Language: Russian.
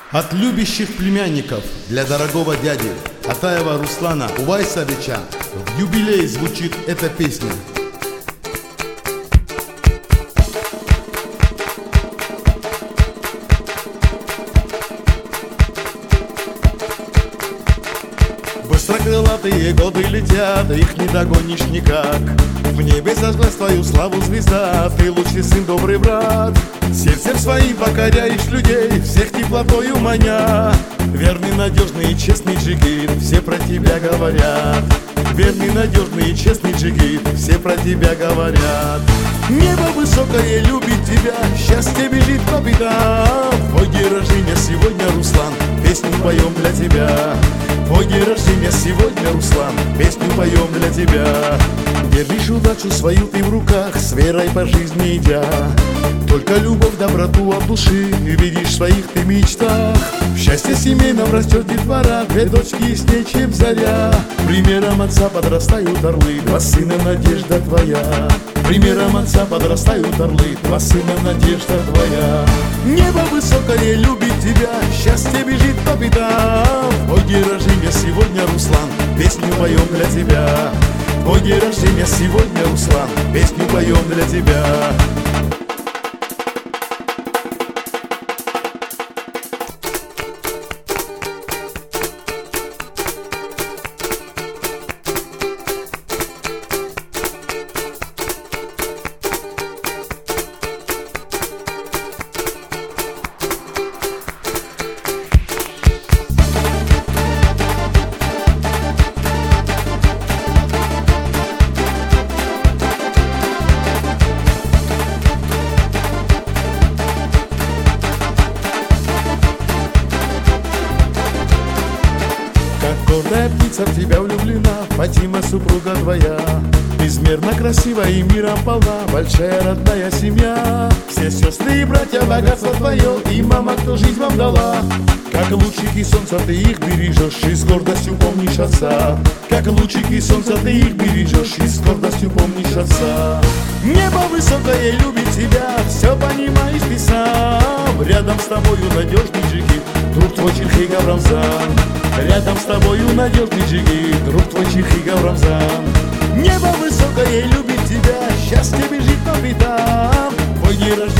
От любящих племянников для дорогого дяди Атаева Руслана Увайсовича в юбилей звучит эта песня. Быстрокрылатые годы летят, их не догонишь никак. В небе зажглась твою славу звезда, ты лучший сын, добрый брат. Сердцем своим покоряешь людей, всех теплотою маня. Верный, надежный и честный джигит, все про тебя говорят. Верный, надежный и честный джигит, все про тебя говорят. Небо высокое любит тебя, счастье бежит по пятам. Твой день рождения сегодня, Руслан, песню поем для тебя. Твой день рождения сегодня, Руслан, песню поем для тебя. Держишь удачу свою ты в руках, с верой по жизни идя. Только любовь, доброту от души видишь в своих ты мечтах. В счастье семейном растет детвора, две дочки яснее, чем заря. Примером отца подрастают орлы, два сына надежда твоя. Примером отца подрастают орлы, два сына надежда твоя. Небо высокое любит тебя, счастье бежит по пятам. Твой день рождения сегодня, Руслан, песню поем для тебя. Твой день рождения сегодня, Руслан, песню поем для тебя. Гордая птица в тебя влюблена, Фатима, супруга твоя. Безмерно красивая и миром полна, большая родная семья. Все сестры и братья, богатство твое, и мама, кто жизнь вам дала. Как лучики солнца ты их бережешь, и с гордостью помнишь отца. Как лучики солнца ты их бережешь, и с гордостью помнишь отца. Небо высокое любит тебя, все понимаешь ты сам. Рядом с тобою надежный джигит, друг твой Чирхигов Рамзан. Рядом с тобою надежный джигит, друг твой Чирхигов Рамзан. Небо высокое любит тебя, счастье бежит по пятам. Твой день рождения